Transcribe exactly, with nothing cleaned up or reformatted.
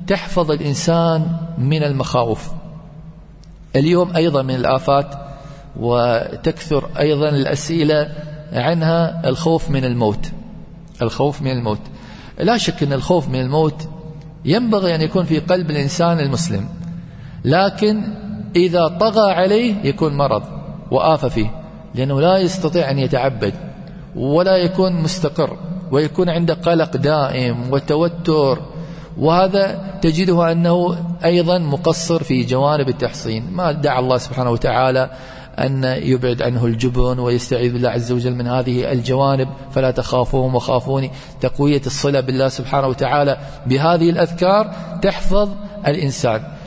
تحفظ الإنسان من المخاوف. اليوم أيضا من الآفات وتكثر أيضا الأسئلة عنها الخوف من الموت. الخوف من الموت، لا شك أن الخوف من الموت ينبغي أن يكون في قلب الإنسان المسلم، لكن إذا طغى عليه يكون مرض وآفة فيه، لأنه لا يستطيع أن يتعبد ولا يكون مستقر، ويكون عنده قلق دائم وتوتر، وهذا تجده أنه أيضا مقصر في جوانب التحصين. ما دعا الله سبحانه وتعالى أن يبعد عنه الجبن ويستعيذ بالله عز وجل من هذه الجوانب، فلا تخافوهم وخافوني. تقوية الصلة بالله سبحانه وتعالى بهذه الأذكار تحفظ الإنسان.